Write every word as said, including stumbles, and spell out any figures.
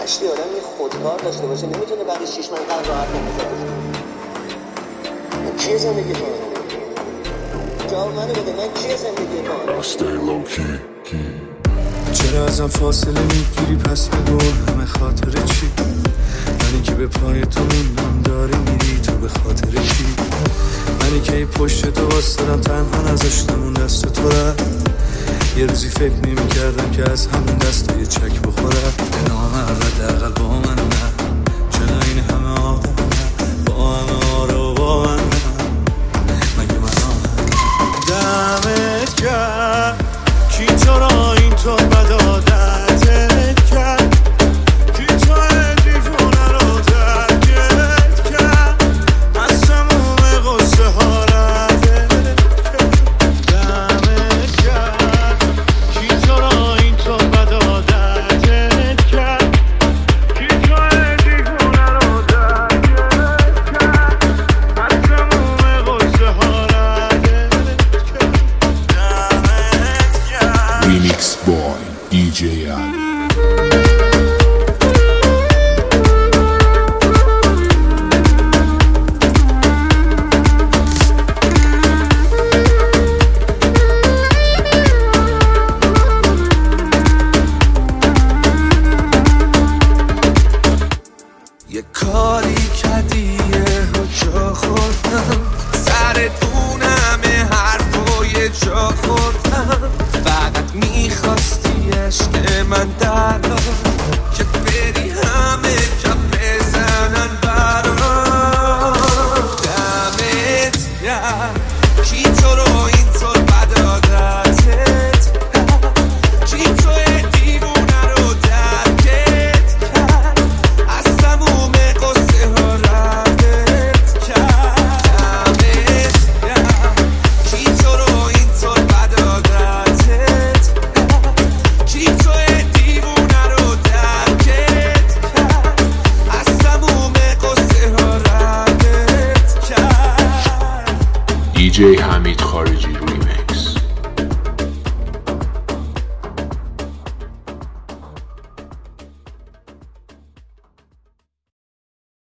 مشتی آدم یه خودکار داشته باشه نمیتونه بعد شیش من قرار راحت نمیذاره. من کیه زندگی کنم؟ جواب منو بده، من کیه زندگی کنم؟ Stay low key, key. چرا ازم فاصله میگیری پس بگو همه خاطر چی؟ منی که به پای تو موندم داری میری تو به خاطر چی؟ منی که پشت تو واسدم تنها نذاشتم اون دست تو رفت. یه روزی فکر نمی کردم که از همون دست یه چک بخورم. به نامرد اقل با من نه، چرا این همه آدم نه، با همه آرو با من نه، مگه من آهم دمت کرد کی تو را این تو بدادتت کرد، کی تو دیوونه رو درکت کرد، از تموم قصه ها ردت کرد. دمت کرد کی تو را این تو بدادتت کرد، کی تو دیوونه رو درکت کرد، از تموم قصه ها ردت کرد. دمت کرد. Remix boy دی جی Ali. یه کاری کردی یه جا خوردم، سر دونم حرفای جا خوردم، فقط میخواستی عشق من در که بری همه کف بزنن برام. دمت گرم کی تو رو اینطور بدادتت، کی تو دیوونه رو درکت کرد، از تموم قصه ها ردت کرد. دمت گرم کی تو رو اینطور بدادتت کرد، کی تو دیوونه رو درکت کرد، از تموم قصه ها ردت کرد. دی جی حمید خارجی ریمیکس.